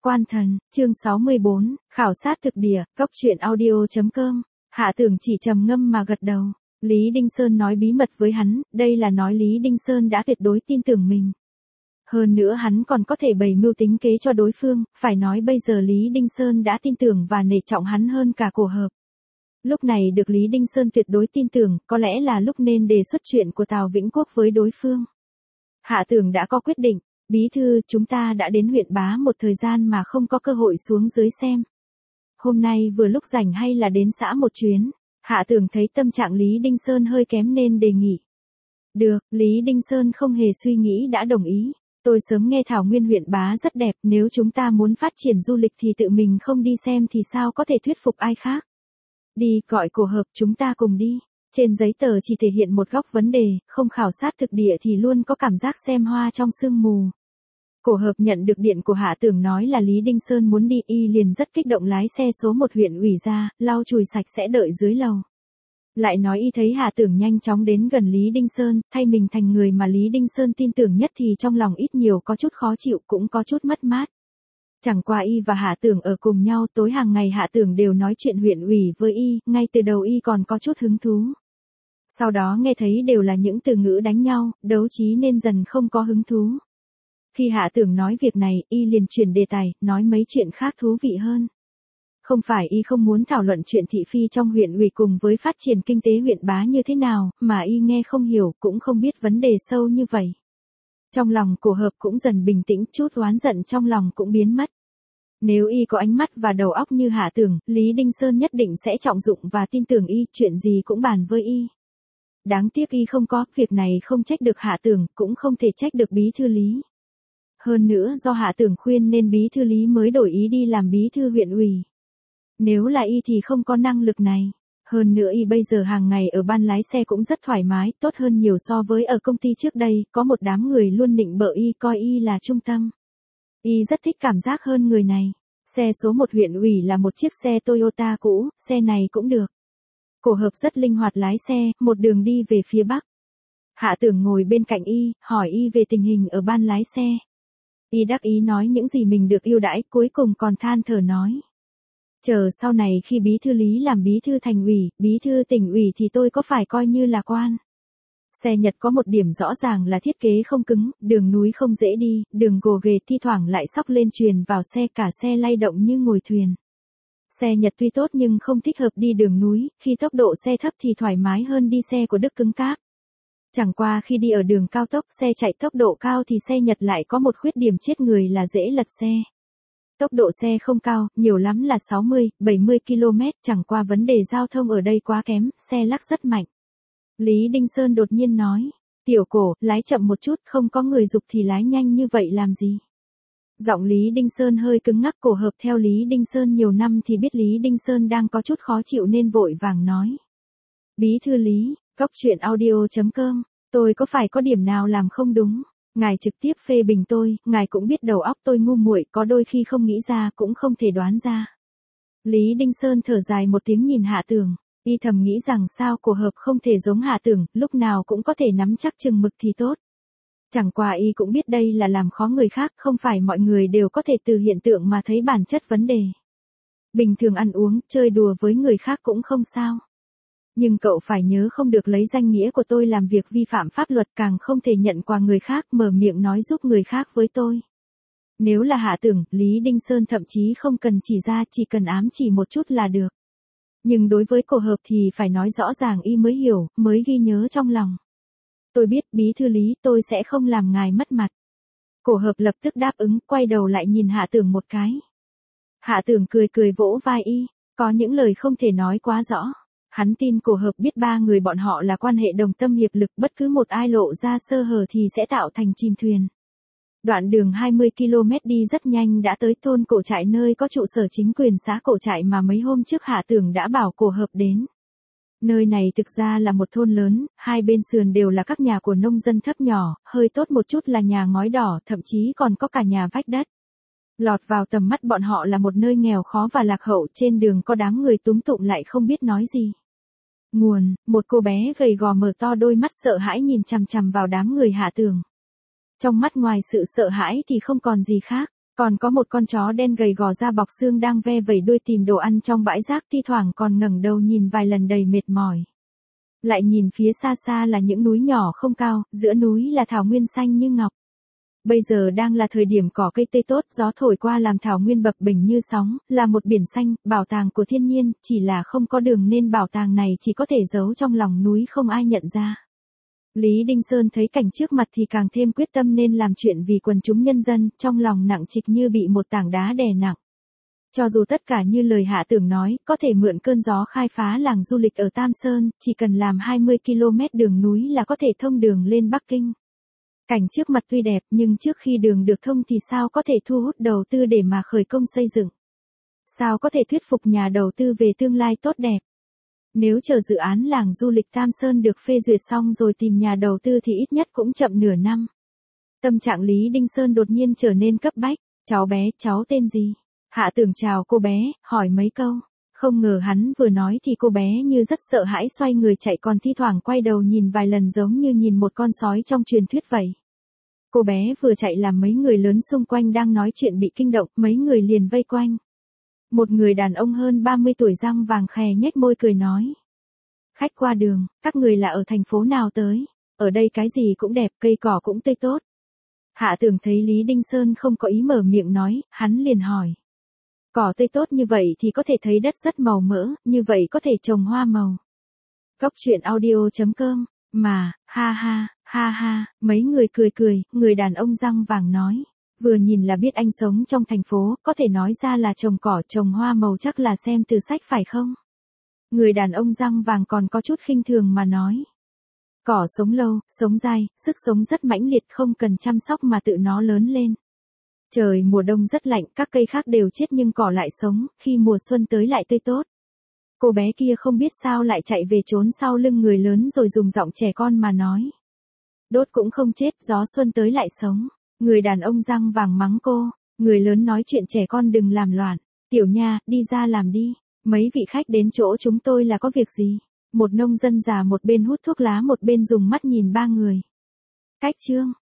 Quan thần, chương 64, khảo sát thực địa, góc truyện audio.com. Hạ Tưởng chỉ trầm ngâm mà gật đầu. Lý Đinh Sơn nói bí mật với hắn, đây là nói Lý Đinh Sơn đã tuyệt đối tin tưởng mình. Hơn nữa hắn còn có thể bày mưu tính kế cho đối phương, phải nói bây giờ Lý Đinh Sơn đã tin tưởng và nể trọng hắn hơn cả Cổ Hợp. Lúc này được Lý Đinh Sơn tuyệt đối tin tưởng, có lẽ là lúc nên đề xuất chuyện của Tào Vĩnh Quốc với đối phương. Hạ Tưởng đã có quyết định, bí thư, chúng ta đã đến huyện Bá một thời gian mà không có cơ hội xuống dưới xem. Hôm nay vừa lúc rảnh hay là đến xã một chuyến. Hạ Tưởng thấy tâm trạng Lý Đinh Sơn hơi kém nên đề nghị. Được, Lý Đinh Sơn không hề suy nghĩ đã đồng ý. Tôi sớm nghe thảo nguyên huyện Bá rất đẹp, nếu chúng ta muốn phát triển du lịch thì tự mình không đi xem thì sao có thể thuyết phục ai khác. Đi, gọi Cổ Hợp, chúng ta cùng đi. Trên giấy tờ chỉ thể hiện một góc vấn đề, không khảo sát thực địa thì luôn có cảm giác xem hoa trong sương mù. Cổ Hợp nhận được điện của Hạ Tưởng nói là Lý Đinh Sơn muốn đi, y liền rất kích động lái xe số 1 huyện ủy ra, lau chùi sạch sẽ đợi dưới lầu. Lại nói y thấy Hạ Tưởng nhanh chóng đến gần Lý Đinh Sơn, thay mình thành người mà Lý Đinh Sơn tin tưởng nhất thì trong lòng ít nhiều có chút khó chịu cũng có chút mất mát. Chẳng qua y và Hạ Tưởng ở cùng nhau, tối hàng ngày Hạ Tưởng đều nói chuyện huyện ủy với y, ngay từ đầu y còn có chút hứng thú. Sau đó nghe thấy đều là những từ ngữ đánh nhau, đấu trí nên dần không có hứng thú. Khi Hạ Tưởng nói việc này, y liền chuyển đề tài, nói mấy chuyện khác thú vị hơn. Không phải y không muốn thảo luận chuyện thị phi trong huyện ủy cùng với phát triển kinh tế huyện Bá như thế nào, mà y nghe không hiểu, cũng không biết vấn đề sâu như vậy. Trong lòng Cổ Hợp cũng dần bình tĩnh, chút oán giận trong lòng cũng biến mất. Nếu y có ánh mắt và đầu óc như Hạ Tưởng, Lý Đinh Sơn nhất định sẽ trọng dụng và tin tưởng y, chuyện gì cũng bàn với y. Đáng tiếc y không có, việc này không trách được Hạ Tưởng, cũng không thể trách được bí thư Lý. Hơn nữa do Hạ Tưởng khuyên nên bí thư Lý mới đổi ý đi làm bí thư huyện ủy. Nếu là y thì không có năng lực này. Hơn nữa y bây giờ hàng ngày ở ban lái xe cũng rất thoải mái, tốt hơn nhiều so với ở công ty trước đây, có một đám người luôn nịnh bợ y, coi y là trung tâm. Y rất thích cảm giác hơn người này. Xe số 1 huyện ủy là một chiếc xe Toyota cũ, xe này cũng được. Cổ Hợp rất linh hoạt lái xe, một đường đi về phía Bắc. Hạ Tưởng ngồi bên cạnh y, hỏi y về tình hình ở ban lái xe. Y đắc ý nói những gì mình được ưu đãi, cuối cùng còn than thở nói. Chờ sau này khi bí thư Lý làm bí thư thành ủy, bí thư tỉnh ủy thì tôi có phải coi như là quan. Xe Nhật có một điểm rõ ràng là thiết kế không cứng, đường núi không dễ đi, đường gồ ghề thi thoảng lại xóc lên truyền vào xe, cả xe lay động như ngồi thuyền. Xe Nhật tuy tốt nhưng không thích hợp đi đường núi, khi tốc độ xe thấp thì thoải mái hơn đi xe của Đức cứng cáp. Chẳng qua khi đi ở đường cao tốc, xe chạy tốc độ cao thì xe Nhật lại có một khuyết điểm chết người là dễ lật xe. Tốc độ xe không cao, nhiều lắm là 60, 70 km, chẳng qua vấn đề giao thông ở đây quá kém, xe lắc rất mạnh. Lý Đinh Sơn đột nhiên nói, Tiểu Cổ, lái chậm một chút, không có người giục thì lái nhanh như vậy làm gì. Giọng Lý Đinh Sơn hơi cứng ngắc. Cổ Hợp theo Lý Đinh Sơn nhiều năm thì biết Lý Đinh Sơn đang có chút khó chịu nên vội vàng nói. Bí thư Lý, góc truyện audio.com, tôi có phải có điểm nào làm không đúng? Ngài trực tiếp phê bình tôi, ngài cũng biết đầu óc tôi ngu muội, có đôi khi không nghĩ ra cũng không thể đoán ra. Lý Đinh Sơn thở dài một tiếng nhìn Hạ Tưởng, y thầm nghĩ rằng sao Cổ Hợp không thể giống Hạ Tưởng, lúc nào cũng có thể nắm chắc chừng mực thì tốt. Chẳng qua y cũng biết đây là làm khó người khác, không phải mọi người đều có thể từ hiện tượng mà thấy bản chất vấn đề. Bình thường ăn uống, chơi đùa với người khác cũng không sao. Nhưng cậu phải nhớ không được lấy danh nghĩa của tôi làm việc vi phạm pháp luật, càng không thể nhận quà người khác, mở miệng nói giúp người khác với tôi. Nếu là Hạ Tưởng, Lý Đinh Sơn thậm chí không cần chỉ ra, chỉ cần ám chỉ một chút là được. Nhưng đối với Cổ Hợp thì phải nói rõ ràng y mới hiểu, mới ghi nhớ trong lòng. Tôi biết, bí thư Lý, tôi sẽ không làm ngài mất mặt. Cổ Hợp lập tức đáp ứng, quay đầu lại nhìn Hạ Tưởng một cái. Hạ Tưởng cười cười vỗ vai y, có những lời không thể nói quá rõ. Hắn tin Cổ Hợp biết ba người bọn họ là quan hệ đồng tâm hiệp lực, bất cứ một ai lộ ra sơ hở thì sẽ tạo thành chìm thuyền. Đoạn đường 20 km đi rất nhanh đã tới thôn Cổ Trại nơi có trụ sở chính quyền xã Cổ Trại mà mấy hôm trước Hạ Tưởng đã bảo Cổ Hợp đến. Nơi này thực ra là một thôn lớn, hai bên sườn đều là các nhà của nông dân thấp nhỏ, hơi tốt một chút là nhà ngói đỏ, thậm chí còn có cả nhà vách đất. Lọt vào tầm mắt bọn họ là một nơi nghèo khó và lạc hậu, trên đường có đám người túm tụm lại không biết nói gì. Nguồn, một cô bé gầy gò mở to đôi mắt sợ hãi nhìn chằm chằm vào đám người Hạ Tưởng. Trong mắt ngoài sự sợ hãi thì không còn gì khác. Còn có một con chó đen gầy gò da bọc xương đang ve vẩy đuôi tìm đồ ăn trong bãi rác, thi thoảng còn ngẩng đầu nhìn vài lần đầy mệt mỏi. Lại nhìn phía xa xa là những núi nhỏ không cao, giữa núi là thảo nguyên xanh như ngọc. Bây giờ đang là thời điểm cỏ cây tươi tốt, gió thổi qua làm thảo nguyên bập bềnh như sóng, là một biển xanh, bảo tàng của thiên nhiên, chỉ là không có đường nên bảo tàng này chỉ có thể giấu trong lòng núi không ai nhận ra. Lý Đinh Sơn thấy cảnh trước mặt thì càng thêm quyết tâm nên làm chuyện vì quần chúng nhân dân, trong lòng nặng trịch như bị một tảng đá đè nặng. Cho dù tất cả như lời Hạ Tưởng nói, có thể mượn cơn gió khai phá làng du lịch ở Tam Sơn, chỉ cần làm 20 km đường núi là có thể thông đường lên Bắc Kinh. Cảnh trước mặt tuy đẹp nhưng trước khi đường được thông thì sao có thể thu hút đầu tư để mà khởi công xây dựng? Sao có thể thuyết phục nhà đầu tư về tương lai tốt đẹp? Nếu chờ dự án làng du lịch Tam Sơn được phê duyệt xong rồi tìm nhà đầu tư thì ít nhất cũng chậm nửa năm. Tâm trạng Lý Đinh Sơn đột nhiên trở nên cấp bách. Cháu bé, cháu tên gì? Hạ Tưởng chào cô bé, hỏi mấy câu. Không ngờ hắn vừa nói thì cô bé như rất sợ hãi xoay người chạy, còn thi thoảng quay đầu nhìn vài lần giống như nhìn một con sói trong truyền thuyết vậy. Cô bé vừa chạy làm mấy người lớn xung quanh đang nói chuyện bị kinh động, mấy người liền vây quanh. Một người đàn ông hơn 30 tuổi răng vàng khè nhếch môi cười nói. Khách qua đường, các người là ở thành phố nào tới? Ở đây cái gì cũng đẹp, cây cỏ cũng tươi tốt. Hạ Tưởng thấy Lý Đinh Sơn không có ý mở miệng nói, hắn liền hỏi. Cỏ tươi tốt như vậy thì có thể thấy đất rất màu mỡ, như vậy có thể trồng hoa màu. Cóc truyện audio.com, mà, ha ha, mấy người cười, người đàn ông răng vàng nói. Vừa nhìn là biết anh sống trong thành phố, có thể nói ra là trồng cỏ trồng hoa màu chắc là xem từ sách phải không? Người đàn ông răng vàng còn có chút khinh thường mà nói. Cỏ sống lâu, sống dai, sức sống rất mãnh liệt, không cần chăm sóc mà tự nó lớn lên. Trời mùa đông rất lạnh, các cây khác đều chết nhưng cỏ lại sống, khi mùa xuân tới lại tươi tốt. Cô bé kia không biết sao lại chạy về trốn sau lưng người lớn rồi dùng giọng trẻ con mà nói. Đốt cũng không chết, gió xuân tới lại sống. Người đàn ông răng vàng mắng cô, người lớn nói chuyện trẻ con đừng làm loạn. Tiểu nha, đi ra làm đi. Mấy vị khách đến chỗ chúng tôi là có việc gì? Một nông dân già một bên hút thuốc lá một bên dùng mắt nhìn ba người. Cách chương.